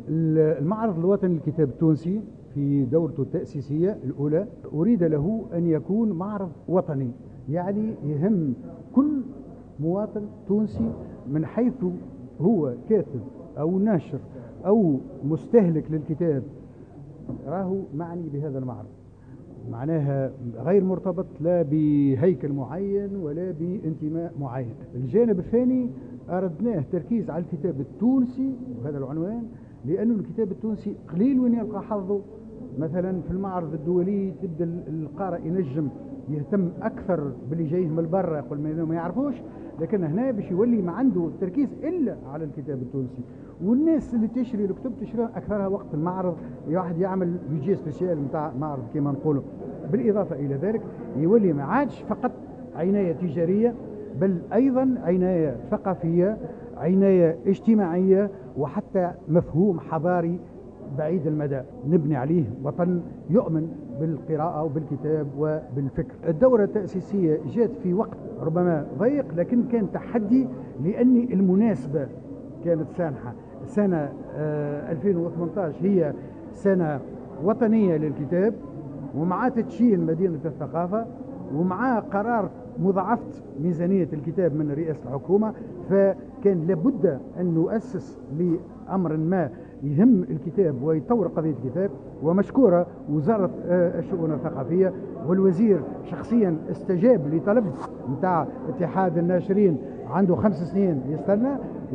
المعرض الوطني للكتاب التونسي في دورته التأسيسية الأولى أريد له أن يكون معرض وطني، يعني يهم كل مواطن تونسي من حيث هو كاتب أو ناشر أو مستهلك للكتاب، راهو معني بهذا المعرض. معناها غير مرتبط لا بهيكل معين ولا بانتماء معين. الجانب الثاني أردناه تركيز على الكتاب التونسي، وهذا العنوان لأنه الكتاب التونسي قليل وين يلقى حظه. مثلا في المعرض الدولي تبدأ القارئ ينجم يهتم أكثر باللي جايه من برا، يقول ما يعرفوش، لكن هنا باش يولي ما عنده تركيز إلا على الكتاب التونسي. والناس اللي تشري الكتب تشري أكثرها وقت المعرض، واحد يعمل بيجي سبيسيال نتاع معرض كما نقولوا. بالإضافة إلى ذلك يولي ما عادش فقط عناية تجارية، بل أيضا عناية ثقافية، عناية اجتماعية، وحتى مفهوم حضاري بعيد المدى نبني عليه وطن يؤمن بالقراءة وبالكتاب وبالفكر. الدورة التأسيسية جاءت في وقت ربما ضيق، لكن كان تحدي لأن المناسبة كانت سانحة. سنة 2018 هي سنة وطنية للكتاب، ومع تدشين مدينة الثقافة، ومع قرار مضاعفة ميزانية الكتاب من رئاسة الحكومة، فكان لابد أن نؤسس لأمر ما يهم الكتاب ويطور قضية الكتاب. ومشكورة وزارة الشؤون الثقافية والوزير شخصيا استجاب لطلب متاع اتحاد الناشرين، عنده 5 سنين يستنى،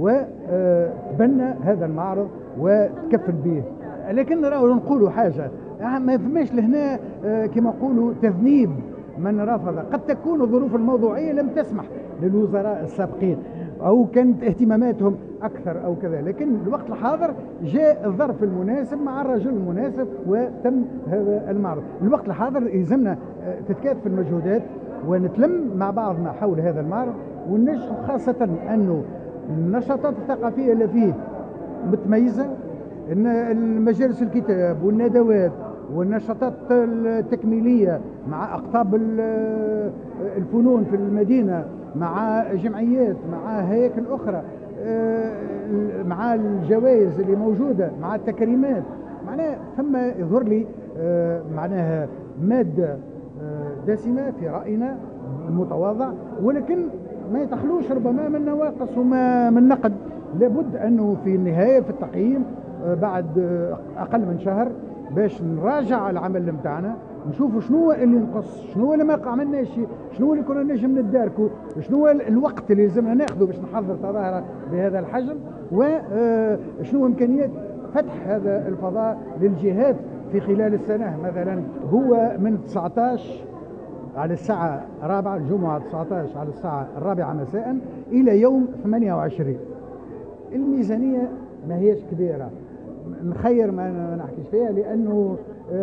وبنى هذا المعرض وتكفل به. لكن نقولوا حاجة، ما فماش لهنا كما نقولوا تذنيب من رفض. قد تكون الظروف الموضوعية لم تسمح للوزراء السابقين، أو كانت اهتماماتهم أكثر أو كذا، لكن الوقت الحاضر جاء الظرف المناسب مع الرجل المناسب وتم هذا المعرض. الوقت الحاضر يلزمنا تتكاتف المجهودات ونتلم مع بعضنا حول هذا المعرض وننجح، خاصة أنه النشاطات الثقافية اللي فيه متميزة، إن المجالس الكتاب والندوات والنشاطات التكميلية مع أقطاب الفنون في المدينة، مع جمعيات، مع هياكل أخرى، مع الجوائز اللي موجودة، مع التكريمات. معناها ثم يظهر لي معناها مادة دسمة في رأينا المتواضع، ولكن ما يتخلوش ربما من نواقص وما من نقد. لابد أنه في النهاية في التقييم بعد أقل من شهر باش نراجع العمل متاعنا، نشوفوا شنو هو اللي نقص، شنو هو اللي ما عملناش، شنو هو اللي كنا نجم نداركوا، شنو هو الوقت اللي لازمنا ناخذه باش نحضر تظاهرة بهذا الحجم، وشنو إمكانيات فتح هذا الفضاء للجهات في خلال السنة. مثلا هو من 19 على الساعة 4 الجمعة 19 على الساعة 4 مساء إلى يوم 28. الميزانية ما هيش كبيرة، نخير ما نحكيش فيها، لأنه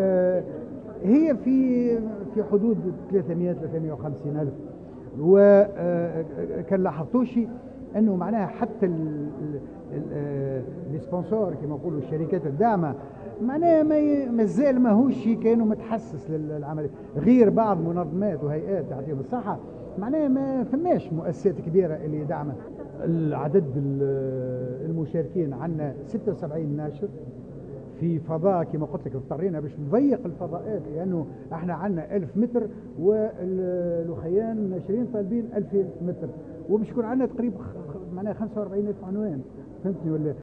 هي في حدود 300-350 ألف. وكان لاحظتوش أنه معناها حتى السبونسور كما يقولوا الشركات الداعمة معناها مازال ماهوش كانوا متحسس للعمل، غير بعض منظمات وهيئات تعطيهم الصحة. معناها ما فماش مؤسسات كبيرة اللي دعمت. العدد المشاركين عندنا 76 ناشر في فضاء كما قلت لك، اضطرينا باش نضيق الفضاءات لانه احنا عندنا 1000 متر والخيان الناشرين طالبين 2000 متر، وباش يكون عندنا تقريبا معناها 45,000 عنوان. فهمتني ولا؟